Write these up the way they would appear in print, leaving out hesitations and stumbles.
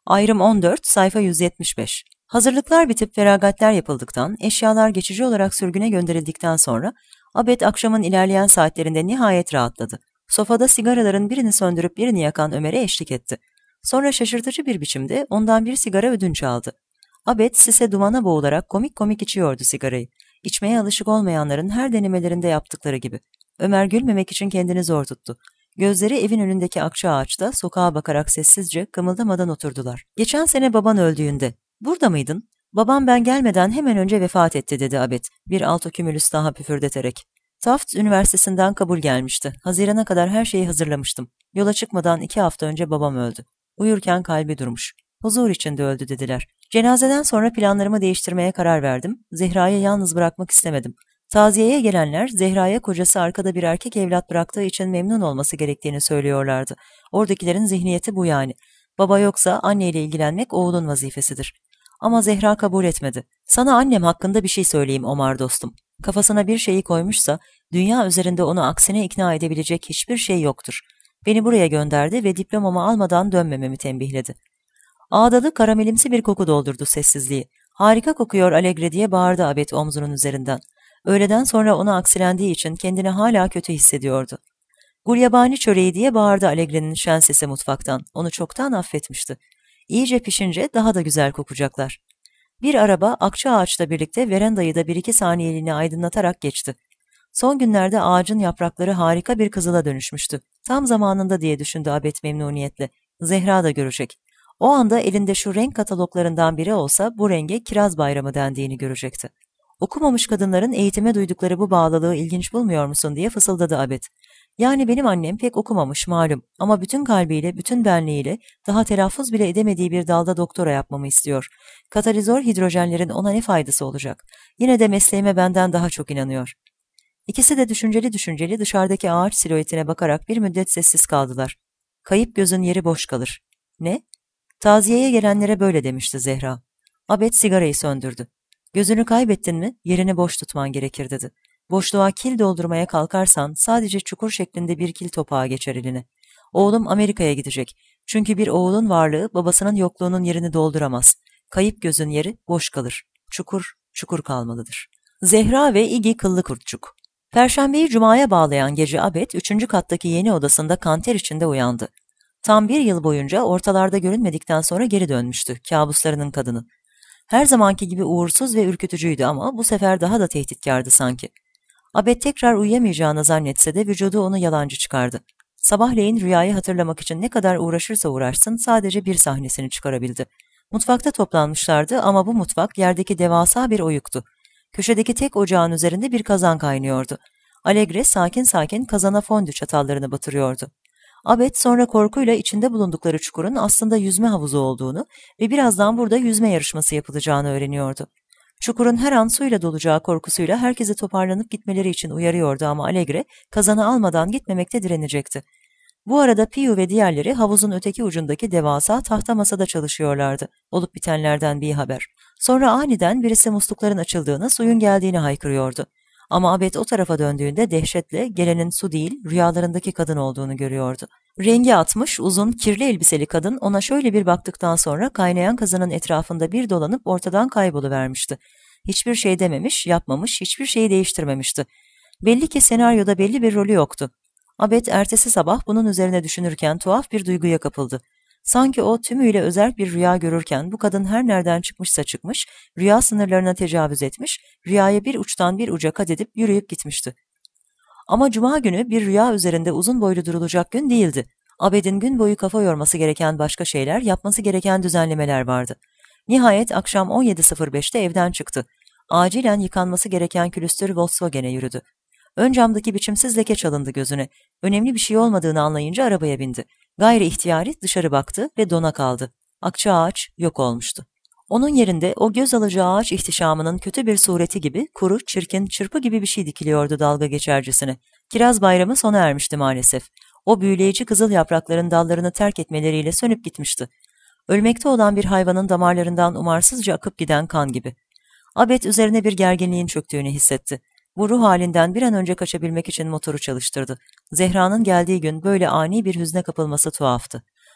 Ayrım 14, sayfa 175. Hazırlıklar bitip feragatler yapıldıktan, eşyalar geçici olarak sürgüne gönderildikten sonra, Abed akşamın ilerleyen saatlerinde nihayet rahatladı. Sofada sigaraların birini söndürüp birini yakan Ömer'e eşlik etti. Sonra şaşırtıcı bir biçimde ondan bir sigara ödünç aldı. Abed sise dumana boğularak komik komik içiyordu sigarayı. İçmeye alışık olmayanların her denemelerinde yaptıkları gibi. Ömer gülmemek için kendini zor tuttu. Gözleri evin önündeki akça ağaçta sokağa bakarak sessizce kımıldamadan oturdular. "Geçen sene baban öldüğünde burada mıydın?" "Babam ben gelmeden hemen önce vefat etti," dedi Abed, bir altokümülüs daha püfürdeterek. "Tufts Üniversitesi'nden kabul gelmişti. Hazirana kadar her şeyi hazırlamıştım. Yola çıkmadan 2 hafta önce babam öldü. Uyurken kalbi durmuş. Huzur içinde öldü," dediler. "Cenazeden sonra planlarımı değiştirmeye karar verdim. Zehra'yı yalnız bırakmak istemedim. Taziyeye gelenler Zehra'ya kocası arkada bir erkek evlat bıraktığı için memnun olması gerektiğini söylüyorlardı. Oradakilerin zihniyeti bu yani. Baba yoksa anneyle ilgilenmek oğulun vazifesidir. Ama Zehra kabul etmedi. "Sana annem hakkında bir şey söyleyeyim Omar dostum. Kafasına bir şeyi koymuşsa dünya üzerinde onu aksine ikna edebilecek hiçbir şey yoktur. Beni buraya gönderdi ve diplomamı almadan dönmememi tembihledi." Ağdalı karamelimsi bir koku doldurdu sessizliği. "Harika kokuyor Alegre," diye bağırdı Abed omzunun üzerinden. Öğleden sonra ona aksilendiği için kendini hala kötü hissediyordu. "Gulyabani çöreği," diye bağırdı Alegre'nin şen sesi mutfaktan. Onu çoktan affetmişti. İyice pişince daha da güzel kokacaklar. Bir araba akça ağaçla birlikte verandayı da 1-2 saniyeliğine aydınlatarak geçti. Son günlerde ağacın yaprakları harika bir kızıla dönüşmüştü. Tam zamanında diye düşündü Abed memnuniyetle. Zehra da görecek. O anda elinde şu renk kataloglarından biri olsa bu renge kiraz bayramı dendiğini görecekti. "Okumamış kadınların eğitime duydukları bu bağlılığı ilginç bulmuyor musun?" diye fısıldadı Abed. "Yani benim annem pek okumamış malum ama bütün kalbiyle, bütün benliğiyle daha telaffuz bile edemediği bir dalda doktora yapmamı istiyor. Katalizör hidrojenlerin ona ne faydası olacak? Yine de mesleğime benden daha çok inanıyor." İkisi de düşünceli düşünceli dışarıdaki ağaç silüetine bakarak bir müddet sessiz kaldılar. "Kayıp gözün yeri boş kalır." "Ne?" "Taziyeye gelenlere böyle demişti Zehra." Abed sigarayı söndürdü. "Gözünü kaybettin mi, yerini boş tutman gerekir," dedi. "Boşluğa kil doldurmaya kalkarsan sadece çukur şeklinde bir kil topağı geçer eline. Oğlum Amerika'ya gidecek. Çünkü bir oğulun varlığı babasının yokluğunun yerini dolduramaz. Kayıp gözün yeri boş kalır. Çukur, çukur kalmalıdır." Zehra ve İgi Kıllı Kurtçuk. Perşembeyi Cuma'ya bağlayan gece Abed 3. kattaki yeni odasında kanter içinde uyandı. Tam 1 yıl boyunca ortalarda görünmedikten sonra geri dönmüştü kabuslarının kadını. Her zamanki gibi uğursuz ve ürkütücüydü ama bu sefer daha da tehditkardı sanki. Abed tekrar uyuyamayacağını zannetse de vücudu onu yalancı çıkardı. Sabahleyin rüyayı hatırlamak için ne kadar uğraşırsa uğraşsın sadece bir sahnesini çıkarabildi. Mutfakta toplanmışlardı ama bu mutfak yerdeki devasa bir oyuktu. Köşedeki tek ocağın üzerinde bir kazan kaynıyordu. Alegre sakin sakin kazana fondü çatallarını batırıyordu. Abed sonra korkuyla içinde bulundukları çukurun aslında yüzme havuzu olduğunu ve birazdan burada yüzme yarışması yapılacağını öğreniyordu. Çukurun her an suyla dolacağı korkusuyla herkesi toparlanıp gitmeleri için uyarıyordu ama Alegre kazanı almadan gitmemekte direnecekti. Bu arada Piyu ve diğerleri havuzun öteki ucundaki devasa tahta masada çalışıyorlardı. Olup bitenlerden bir haber. Sonra aniden birisi muslukların açıldığını, suyun geldiğini haykırıyordu. Ama Abed o tarafa döndüğünde dehşetle gelenin su değil, rüyalarındaki kadın olduğunu görüyordu. Rengi atmış, uzun, kirli elbiseli kadın ona şöyle bir baktıktan sonra kaynayan kazanın etrafında bir dolanıp ortadan kayboluvermişti. Hiçbir şey dememiş, yapmamış, hiçbir şeyi değiştirmemişti. Belli ki senaryoda belli bir rolü yoktu. Abed ertesi sabah bunun üzerine düşünürken tuhaf bir duyguya kapıldı. Sanki o tümüyle özerk bir rüya görürken bu kadın her nereden çıkmışsa çıkmış, rüya sınırlarına tecavüz etmiş, rüyayı bir uçtan bir uca kat edip yürüyüp gitmişti. Ama cuma günü bir rüya üzerinde uzun boylu durulacak gün değildi. Abed'in gün boyu kafa yorması gereken başka şeyler, yapması gereken düzenlemeler vardı. Nihayet akşam 17.05'te evden çıktı. Acilen yıkanması gereken külüstür Volkswagen'e yürüdü. Ön camdaki biçimsiz leke çalındı gözüne. Önemli bir şey olmadığını anlayınca arabaya bindi. Gayri ihtiyari dışarı baktı ve dona kaldı. Akça ağaç yok olmuştu. Onun yerinde o göz alıcı ağaç ihtişamının kötü bir sureti gibi kuru, çirkin, çırpı gibi bir şey dikiliyordu dalga geçercesine. Kiraz bayramı sona ermişti maalesef. O büyüleyici kızıl yaprakların dallarını terk etmeleriyle sönüp gitmişti. Ölmekte olan bir hayvanın damarlarından umarsızca akıp giden kan gibi. Abed üzerine bir gerginliğin çöktüğünü hissetti. Bu ruh halinden bir an önce kaçabilmek için motoru çalıştırdı. Zehra'nın geldiği gün böyle ani bir hüzne kapılması tuhaftı.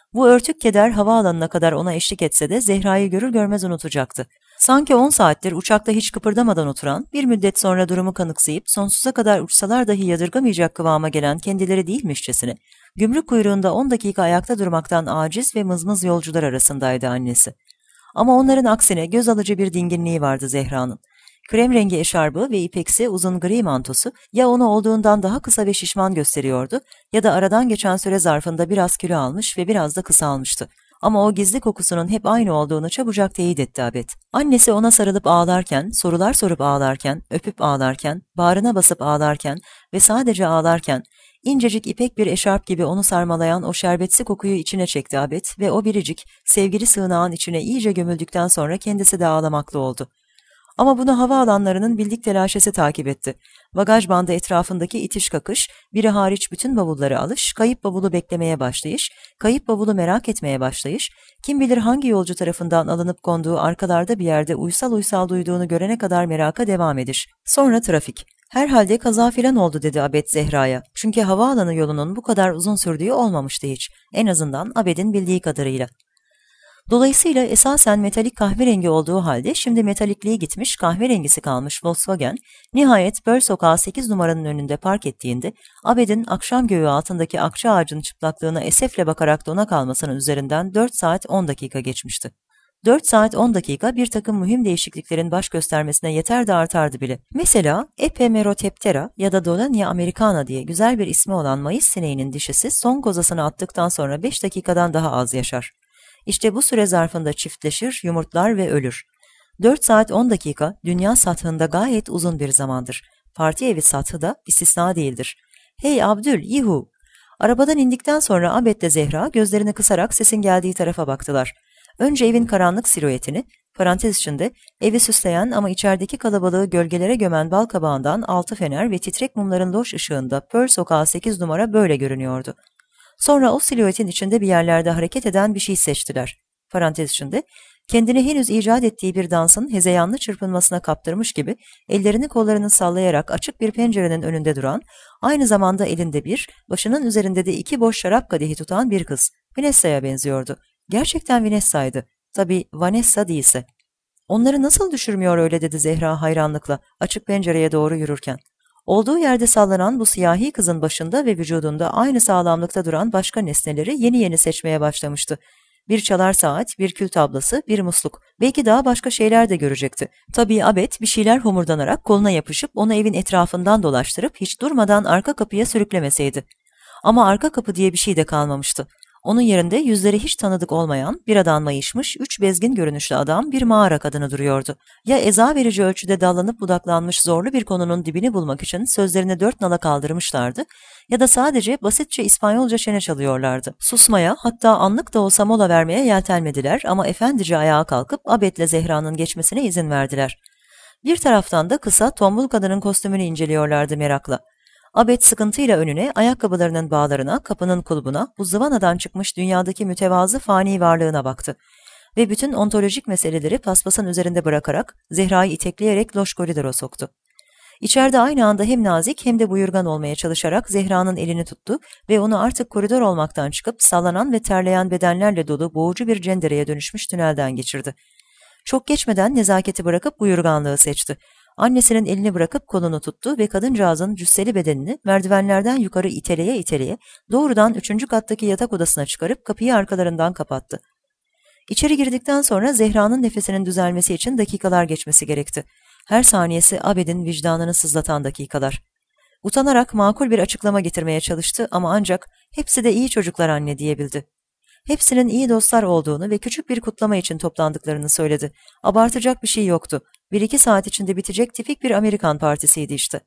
Bu örtük keder havaalanına kadar ona eşlik etse de Zehra'yı görür görmez unutacaktı. Sanki 10 saattir uçakta hiç kıpırdamadan oturan, bir müddet sonra durumu kanıksayıp sonsuza kadar uçsalar dahi yadırgamayacak kıvama gelen kendileri değilmişçesine, gümrük kuyruğunda 10 dakika ayakta durmaktan aciz ve mızmız yolcular arasındaydı annesi. Ama onların aksine göz alıcı bir dinginliği vardı Zehra'nın. Krem rengi eşarbı ve ipeksi uzun gri mantosu ya onu olduğundan daha kısa ve şişman gösteriyordu ya da aradan geçen süre zarfında biraz kilo almış ve biraz da kısalmıştı. Ama o gizli kokusunun hep aynı olduğunu çabucak teyit etti Abed. Annesi ona sarılıp ağlarken, sorular sorup ağlarken, öpüp ağlarken, bağrına basıp ağlarken ve sadece ağlarken, incecik ipek bir eşarp gibi onu sarmalayan o şerbetsi kokuyu içine çekti Abed ve o biricik, sevgili sığınağın içine iyice gömüldükten sonra kendisi de ağlamaklı oldu. Ama bunu havaalanlarının bildik telaşesi takip etti. Bagaj bandı etrafındaki itiş kakış, biri hariç bütün bavulları alış, kayıp bavulu beklemeye başlayış, kayıp bavulu merak etmeye başlayış, kim bilir hangi yolcu tarafından alınıp konduğu arkalarda bir yerde uysal uysal duyduğunu görene kadar meraka devam ediş. Sonra trafik. Herhalde kaza filan oldu dedi Abed Zehra'ya. Çünkü havaalanı yolunun bu kadar uzun sürdüğü olmamıştı hiç. En azından Abed'in bildiği kadarıyla. Dolayısıyla esasen metalik kahverengi olduğu halde şimdi metalikliği gitmiş kahverengisi kalmış Volkswagen, nihayet Böl Sokağı 8 numaranın önünde park ettiğinde Abed'in akşam göğü altındaki akça ağacının çıplaklığına esefle bakarak dona kalmasının üzerinden 4 saat 10 dakika geçmişti. 4 saat 10 dakika bir takım mühim değişikliklerin baş göstermesine yeter de artardı bile. Mesela Epemeroteptera ya da Dolania americana diye güzel bir ismi olan Mayıs sineğinin dişisi son kozasını attıktan sonra 5 dakikadan daha az yaşar. İşte bu süre zarfında çiftleşir, yumurtlar ve ölür. 4 saat 10 dakika dünya sathında gayet uzun bir zamandır. Parti evi sathı da istisna değildir. Hey Abdül, yuhu! Arabadan indikten sonra Abed'le Zehra gözlerini kısarak sesin geldiği tarafa baktılar. Önce evin karanlık silüetini, parantez içinde evi süsleyen ama içerideki kalabalığı gölgelere gömen balkabağından 6 fener ve titrek mumların loş ışığında Pearl Sokağı 8 numara böyle görünüyordu. Sonra o silüetin içinde bir yerlerde hareket eden bir şey seçtiler. Parantez içinde, kendini henüz icat ettiği bir dansın hezeyanlı çırpınmasına kaptırmış gibi ellerini kollarını sallayarak açık bir pencerenin önünde duran, aynı zamanda elinde bir, başının üzerinde de 2 boş şarap kadehi tutan bir kız. Vanessa'ya benziyordu. Gerçekten Vanessa'ydı. Tabii Vanessa değilse. Onları nasıl düşürmüyor öyle dedi Zehra hayranlıkla açık pencereye doğru yürürken. Olduğu yerde sallanan bu siyahi kızın başında ve vücudunda aynı sağlamlıkta duran başka nesneleri yeni yeni seçmeye başlamıştı. Bir çalar saat, bir kül tablası, bir musluk. Belki daha başka şeyler de görecekti. Tabii Abed bir şeyler homurdanarak koluna yapışıp onu evin etrafından dolaştırıp hiç durmadan arka kapıya sürüklemeseydi. Ama arka kapı diye bir şey de kalmamıştı. Onun yerinde yüzleri hiç tanıdık olmayan, bir adam mayışmış, 3 bezgin görünüşlü adam bir mağara kadını duruyordu. Ya eza verici ölçüde dallanıp budaklanmış zorlu bir konunun dibini bulmak için sözlerini 4 nala kaldırmışlardı ya da sadece basitçe İspanyolca şene çalıyorlardı. Susmaya, hatta anlık da olsa mola vermeye yeltenmediler ama efendice ayağa kalkıp Abed'le Zehra'nın geçmesine izin verdiler. Bir taraftan da kısa, tombul kadının kostümünü inceliyorlardı merakla. Abed sıkıntıyla önüne, ayakkabılarının bağlarına, kapının kulbuna, bu zıvanadan çıkmış dünyadaki mütevazı fani varlığına baktı. Ve bütün ontolojik meseleleri paspasın üzerinde bırakarak, Zehra'yı itekleyerek loş koridora soktu. İçeride aynı anda hem nazik hem de buyurgan olmaya çalışarak Zehra'nın elini tuttu ve onu artık koridor olmaktan çıkıp sallanan ve terleyen bedenlerle dolu boğucu bir cendereye dönüşmüş tünelden geçirdi. Çok geçmeden nezaketi bırakıp buyurganlığı seçti. Annesinin elini bırakıp kolunu tuttu ve kadıncağızın cüsseli bedenini merdivenlerden yukarı iteleye iteleye doğrudan 3. kattaki yatak odasına çıkarıp kapıyı arkalarından kapattı. İçeri girdikten sonra Zehra'nın nefesinin düzelmesi için dakikalar geçmesi gerekti. Her saniyesi Abed'in vicdanını sızlatan dakikalar. Utanarak makul bir açıklama getirmeye çalıştı ama ancak hepsi de iyi çocuklar anne diyebildi. Hepsinin iyi dostlar olduğunu ve küçük bir kutlama için toplandıklarını söyledi. Abartacak bir şey yoktu. 1-2 saat içinde bitecek tipik bir Amerikan partisiydi işte.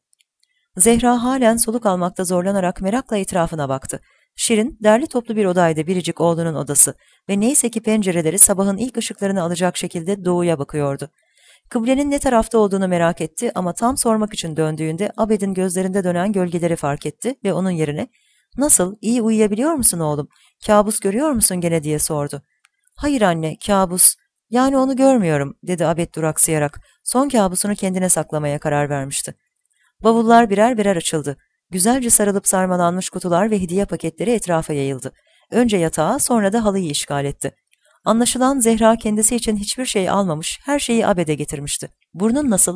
Zehra halen soluk almakta zorlanarak merakla etrafına baktı. Şirin, derli toplu bir odaydı biricik oğlunun odası ve neyse ki pencereleri sabahın ilk ışıklarını alacak şekilde doğuya bakıyordu. Kıblenin ne tarafta olduğunu merak etti ama tam sormak için döndüğünde Abed'in gözlerinde dönen gölgeleri fark etti ve onun yerine "Nasıl, iyi uyuyabiliyor musun oğlum? Kabus görüyor musun gene?" diye sordu. "Hayır anne, kabus. Yani onu görmüyorum," dedi Abed duraksayarak. Son kabusunu kendine saklamaya karar vermişti. Bavullar birer birer açıldı. Güzelce sarılıp sarmalanmış kutular ve hediye paketleri etrafa yayıldı. Önce yatağı, sonra da halıyı işgal etti. Anlaşılan Zehra kendisi için hiçbir şey almamış, her şeyi Abed'e getirmişti. Burnun nasıl?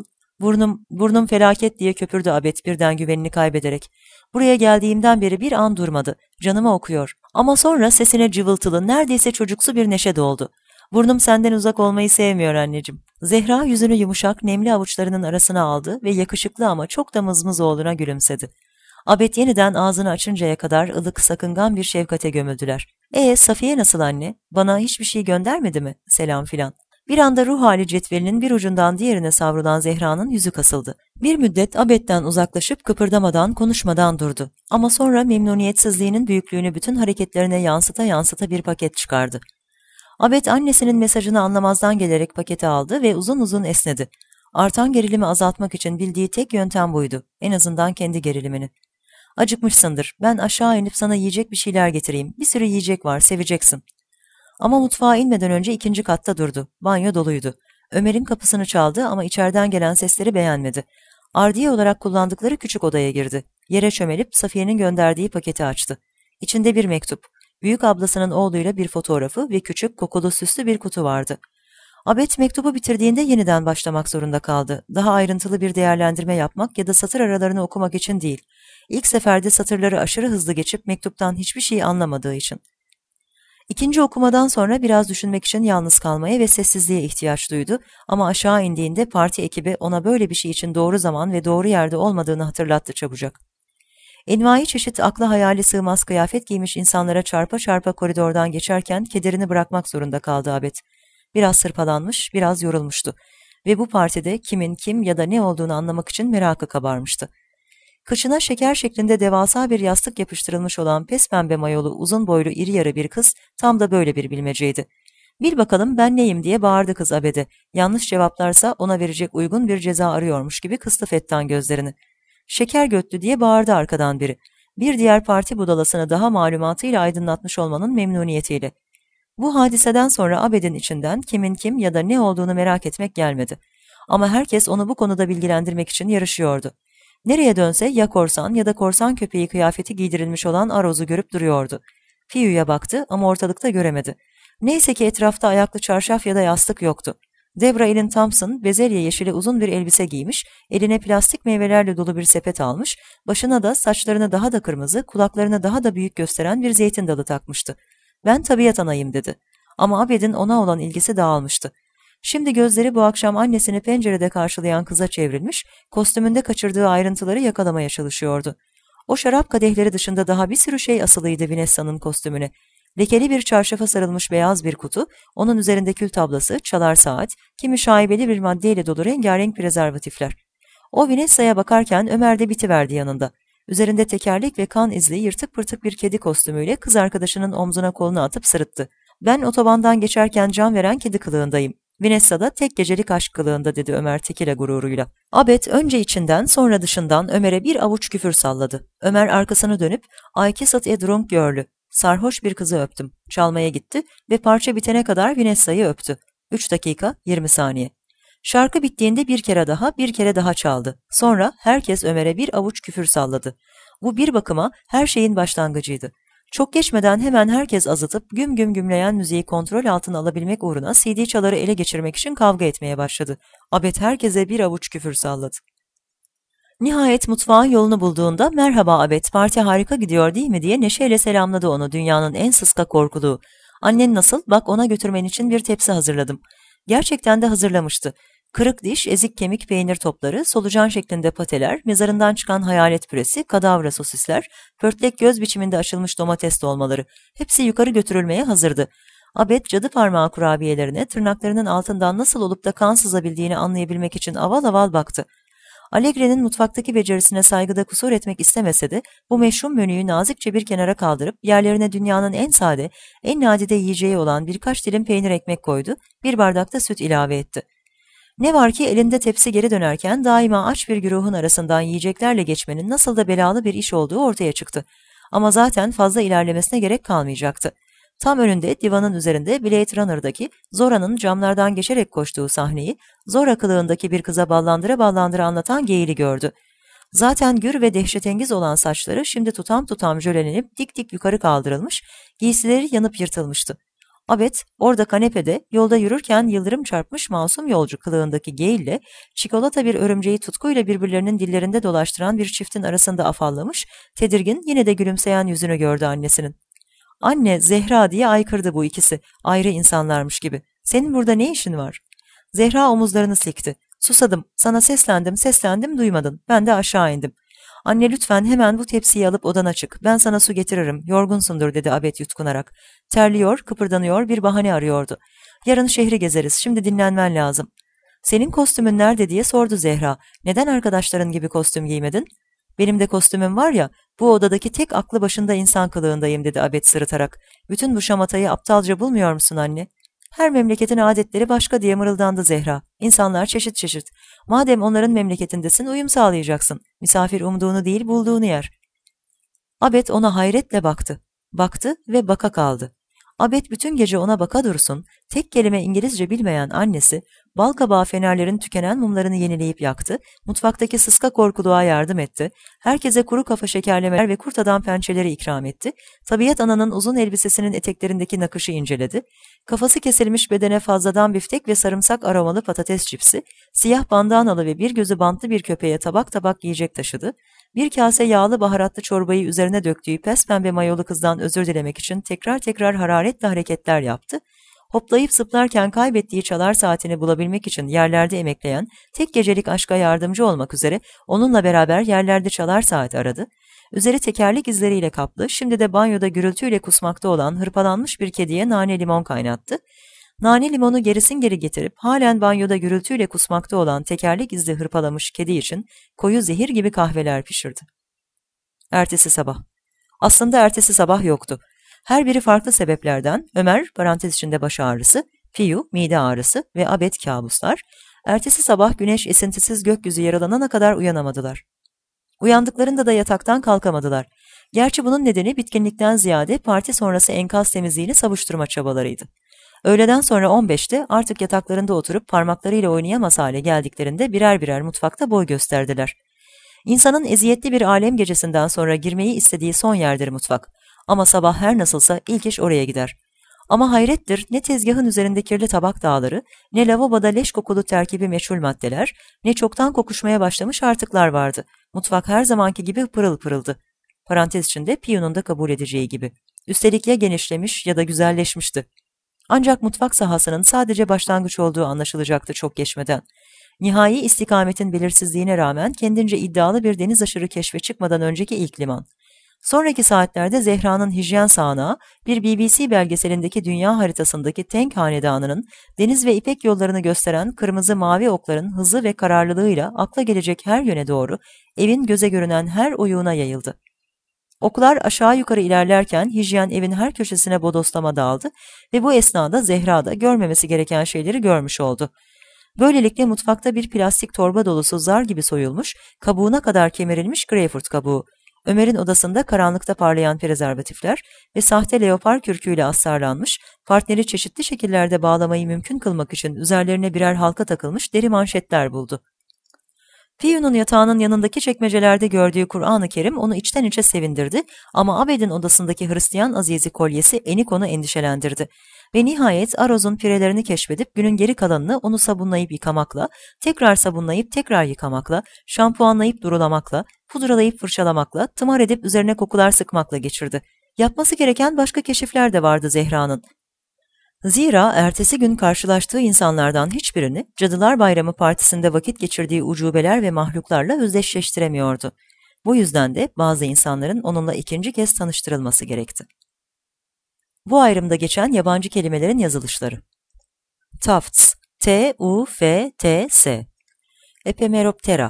Burnum felaket diye köpürdü Abed birden güvenini kaybederek. Buraya geldiğimden beri bir an durmadı. Canıma okuyor. Ama sonra sesine cıvıltılı, neredeyse çocuksu bir neşe doldu. Burnum senden uzak olmayı sevmiyor anneciğim. Zehra yüzünü yumuşak, nemli avuçlarının arasına aldı ve yakışıklı ama çok da mızmız oğluna gülümsedi. Abed yeniden ağzını açıncaya kadar ılık, sakıngan bir şefkate gömüldüler. Safiye nasıl anne? Bana hiçbir şey göndermedi mi? Selam filan. Bir anda ruh hali cetvelinin bir ucundan diğerine savrulan Zehra'nın yüzü kasıldı. Bir müddet Abed'den uzaklaşıp kıpırdamadan, konuşmadan durdu. Ama sonra memnuniyetsizliğinin büyüklüğünü bütün hareketlerine yansıta yansıta bir paket çıkardı. Abed annesinin mesajını anlamazdan gelerek paketi aldı ve uzun uzun esnedi. Artan gerilimi azaltmak için bildiği tek yöntem buydu. En azından kendi gerilimini. Acıkmışsındır. Ben aşağı inip sana yiyecek bir şeyler getireyim. Bir sürü yiyecek var, seveceksin. Ama mutfağa inmeden önce ikinci katta durdu. Banyo doluydu. Ömer'in kapısını çaldı ama içeriden gelen sesleri beğenmedi. Ardiye olarak kullandıkları küçük odaya girdi. Yere çömelip Safiye'nin gönderdiği paketi açtı. İçinde bir mektup. Büyük ablasının oğluyla bir fotoğrafı ve küçük, kokulu, süslü bir kutu vardı. Abed mektubu bitirdiğinde yeniden başlamak zorunda kaldı. Daha ayrıntılı bir değerlendirme yapmak ya da satır aralarını okumak için değil. İlk seferde satırları aşırı hızlı geçip mektuptan hiçbir şey anlamadığı için. İkinci okumadan sonra biraz düşünmek için yalnız kalmaya ve sessizliğe ihtiyaç duydu ama aşağı indiğinde parti ekibi ona böyle bir şey için doğru zaman ve doğru yerde olmadığını hatırlattı çabucak. Envai çeşit akla hayali sığmaz kıyafet giymiş insanlara çarpa çarpa koridordan geçerken kederini bırakmak zorunda kaldı Abed. Biraz sırpalanmış, biraz yorulmuştu ve bu partide kimin kim ya da ne olduğunu anlamak için merakı kabarmıştı. Kıçına şeker şeklinde devasa bir yastık yapıştırılmış olan pespembe mayolu uzun boylu iri yarı bir kız tam da böyle bir bilmeceydi. "Bil bakalım ben neyim?" diye bağırdı kız Abed'e. Yanlış cevaplarsa ona verecek uygun bir ceza arıyormuş gibi kıstı fettan gözlerini. "Şeker götlü!" diye bağırdı arkadan biri. Bir diğer parti budalasını daha malumatıyla aydınlatmış olmanın memnuniyetiyle. Bu hadiseden sonra Abed'in içinden kimin kim ya da ne olduğunu merak etmek gelmedi. Ama herkes onu bu konuda bilgilendirmek için yarışıyordu. Nereye dönse ya korsan ya da korsan köpeği kıyafeti giydirilmiş olan Aroz'u görüp duruyordu. Fiyu'ya baktı ama ortalıkta göremedi. Neyse ki etrafta ayaklı çarşaf ya da yastık yoktu. Debra Ellen Thompson bezelye yeşili uzun bir elbise giymiş, eline plastik meyvelerle dolu bir sepet almış, başına da saçlarını daha da kırmızı, kulaklarını daha da büyük gösteren bir zeytin dalı takmıştı. "Ben tabiat anayım," dedi. Ama Abed'in ona olan ilgisi dağılmıştı. Şimdi gözleri bu akşam annesini pencerede karşılayan kıza çevrilmiş, kostümünde kaçırdığı ayrıntıları yakalamaya çalışıyordu. O şarap kadehleri dışında daha bir sürü şey asılıydı Vanessa'nın kostümüne. Lekeli bir çarşafa sarılmış beyaz bir kutu, onun üzerinde kül tablası, çalar saat, kimi şaibeli bir maddeyle dolu rengarenk prezervatifler. O Vanessa'ya bakarken Ömer de bitiverdi yanında. Üzerinde tekerlek ve kan izli yırtık pırtık bir kedi kostümüyle kız arkadaşının omzuna kolunu atıp sırıttı. "Ben otobandan geçerken can veren kedi kılığındayım. Vanessa da tek gecelik aşk kılığında," dedi Ömer tekile gururuyla. Abed önce içinden sonra dışından Ömer'e bir avuç küfür salladı. Ömer arkasını dönüp "I kissed a drunk girl'ü, sarhoş bir kızı öptüm," çalmaya gitti ve parça bitene kadar Vanessa'yı öptü. 3 dakika 20 saniye. Şarkı bittiğinde bir kere daha çaldı. Sonra herkes Ömer'e bir avuç küfür salladı. Bu bir bakıma her şeyin başlangıcıydı. Çok geçmeden hemen herkes azıtıp güm güm gümleyen müziği kontrol altına alabilmek uğruna CD çaları ele geçirmek için kavga etmeye başladı. Abed herkese bir avuç küfür salladı. Nihayet mutfağın yolunu bulduğunda "Merhaba Abed, parti harika gidiyor değil mi?" diye neşeyle selamladı onu dünyanın en sıska korkuluğu. "Annen nasıl? Bak ona götürmen için bir tepsi hazırladım." Gerçekten de hazırlamıştı. Kırık diş, ezik kemik peynir topları, solucan şeklinde pateler, mezarından çıkan hayalet püresi, kadavra sosisler, pörtlek göz biçiminde açılmış domates dolmaları. Hepsi yukarı götürülmeye hazırdı. Abed cadı parmağı kurabiyelerine tırnaklarının altından nasıl olup da kan sızabildiğini anlayabilmek için aval aval baktı. Allegre'nin mutfaktaki becerisine saygıda kusur etmek istemese de bu meşhum menüyü nazikçe bir kenara kaldırıp yerlerine dünyanın en sade, en nadide yiyeceği olan birkaç dilim peynir ekmek koydu, bir bardak da süt ilave etti. Ne var ki elinde tepsi geri dönerken daima aç bir güruhun arasından yiyeceklerle geçmenin nasıl da belalı bir iş olduğu ortaya çıktı. Ama zaten fazla ilerlemesine gerek kalmayacaktı. Tam önünde divanın üzerinde Blade Runner'daki Zora'nın camlardan geçerek koştuğu sahneyi Zora kılığındaki bir kıza ballandıra ballandıra anlatan Gale'i gördü. Zaten gür ve dehşetengiz olan saçları şimdi tutam tutam jölelenip dik dik yukarı kaldırılmış, Giysileri yanıp yırtılmıştı. Abed orada kanepede yolda yürürken yıldırım çarpmış masum yolcu kılığındaki Gail'le çikolata bir örümceği tutkuyla birbirlerinin dillerinde dolaştıran bir çiftin arasında afallamış, tedirgin yine de gülümseyen yüzünü gördü annesinin. Anne, Zehra diye aykırdı bu ikisi, ayrı insanlarmış gibi. Senin burada ne işin var? Zehra omuzlarını silkti. Susadım, sana seslendim duymadın. Ben de aşağı indim. Anne lütfen hemen bu tepsiyi alıp odana çık. Ben sana su getiririm. Yorgunsundur dedi Abed yutkunarak. Terliyor, kıpırdanıyor, bir bahane arıyordu. Yarın şehri gezeriz. Şimdi dinlenmen lazım. Senin kostümün nerede diye sordu Zehra. Neden arkadaşların gibi kostüm giymedin? Benim de kostümüm var ya, bu odadaki tek aklı başında insan kılığındayım dedi Abed sırıtarak. Bütün bu şamatayı aptalca bulmuyor musun anne? Her memleketin adetleri başka diye mırıldandı Zehra. İnsanlar çeşit çeşit. Madem onların memleketindesin uyum sağlayacaksın. Misafir umduğunu değil bulduğunu yer. Abed ona hayretle baktı. Baktı ve baka kaldı. Abed bütün gece ona baka dursun, tek kelime İngilizce bilmeyen annesi, balkabağı fenerlerin tükenen mumlarını yenileyip yaktı, mutfaktaki sıska korkuluğa yardım etti, herkese kuru kafa şekerlemeler ve kurt adam pençeleri ikram etti, Tabiat Ana'nın uzun elbisesinin eteklerindeki nakışı inceledi, kafası kesilmiş bedene fazladan biftek ve sarımsak aromalı patates cipsi, siyah bandanalı ve bir gözü bantlı bir köpeğe tabak tabak yiyecek taşıdı, bir kase yağlı baharatlı çorbayı üzerine döktüğü pembe mayolu kızdan özür dilemek için tekrar hararetle hareketler yaptı. Hoplayıp zıplarken kaybettiği çalar saatini bulabilmek için yerlerde emekleyen, tek gecelik aşka yardımcı olmak üzere onunla beraber yerlerde çalar saat aradı. Üzeri tekerlek izleriyle kaplı, şimdi de banyoda gürültüyle kusmakta olan hırpalanmış bir kediye nane limon kaynattı. Nane limonu gerisin geri getirip halen banyoda gürültüyle kusmakta olan tekerlek izli hırpalamış kedi için koyu zehir gibi kahveler pişirdi. Ertesi sabah. Aslında ertesi sabah yoktu. Her biri farklı sebeplerden Ömer, parantez içinde baş ağrısı, Piyu, mide ağrısı ve Abed kabuslar, ertesi sabah güneş esintisiz gökyüzü yaralanana kadar uyanamadılar. Uyandıklarında da yataktan kalkamadılar. Gerçi bunun nedeni bitkinlikten ziyade parti sonrası enkaz temizliğini savuşturma çabalarıydı. Öğleden sonra 15'te artık yataklarında oturup parmaklarıyla oynayamaz hale geldiklerinde birer birer mutfakta boy gösterdiler. İnsanın eziyetli bir alem gecesinden sonra girmeyi istediği son yerdir mutfak. Ama sabah her nasılsa ilk iş oraya gider. Ama hayrettir ne tezgahın üzerinde kirli tabak dağları, ne lavaboda leş kokulu terkibi meçhul maddeler, ne çoktan kokuşmaya başlamış artıklar vardı. Mutfak her zamanki gibi pırıl pırıldı. Parantez içinde Piyu'nun da kabul edeceği gibi. Üstelik ya genişlemiş ya da güzelleşmişti. Ancak mutfak sahasının sadece başlangıç olduğu anlaşılacaktı çok geçmeden. Nihai istikametin belirsizliğine rağmen kendince iddialı bir deniz aşırı keşfe çıkmadan önceki ilk liman. Sonraki saatlerde Zehra'nın hijyen sağanağı, bir BBC belgeselindeki dünya haritasındaki Tank Hanedanı'nın deniz ve ipek yollarını gösteren kırmızı mavi okların hızı ve kararlılığıyla akla gelecek her yöne doğru evin göze görünen her oyuğuna yayıldı. Oklar aşağı yukarı ilerlerken hijyen evin her köşesine bodoslama daldı ve bu esnada Zehra da görmemesi gereken şeyleri görmüş oldu. Böylelikle mutfakta bir plastik torba dolusu zar gibi soyulmuş, kabuğuna kadar kemirilmiş greyfurt kabuğu, Ömer'in odasında karanlıkta parlayan prezervatifler ve sahte leopar kürküyle astarlanmış, partneri çeşitli şekillerde bağlamayı mümkün kılmak için üzerlerine birer halka takılmış deri manşetler buldu. Piyu'nun yatağının yanındaki çekmecelerde gördüğü Kur'an-ı Kerim onu içten içe sevindirdi ama Abed'in odasındaki Hristiyan azizi kolyesi Enikon'u endişelendirdi. Ve nihayet Aroz'un pirelerini keşfedip günün geri kalanını onu sabunlayıp yıkamakla, tekrar sabunlayıp tekrar yıkamakla, şampuanlayıp durulamakla, pudralayıp fırçalamakla, tımar edip üzerine kokular sıkmakla geçirdi. Yapması gereken başka keşifler de vardı Zehra'nın. Zira ertesi gün karşılaştığı insanlardan hiçbirini Cadılar Bayramı partisinde vakit geçirdiği ucubeler ve mahluklarla özdeşleştiremiyordu. Bu yüzden de bazı insanların onunla ikinci kez tanıştırılması gerekti. Bu ayrımda geçen yabancı kelimelerin yazılışları. Tufts, T-U-F-T-S, Epemeroptera,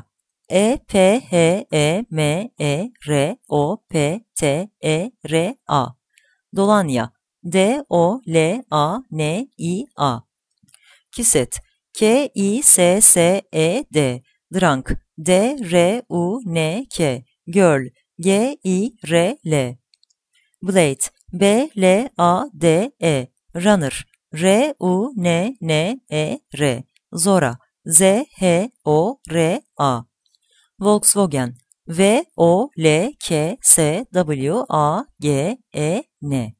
E-P-H-E-M-E-R-O-P-T-E-R-A, Dolania, D-O-L-A-N-I-A, Kiset, K-I-S-S-E-D, Drunk, D-R-U-N-K, Girl, G-I-R-L, Blade, B-L-A-D-E, Runner, R-U-N-N-E-R, Zora, Z-H-O-R-A, Volkswagen, V-O-L-K-S-W-A-G-E-N.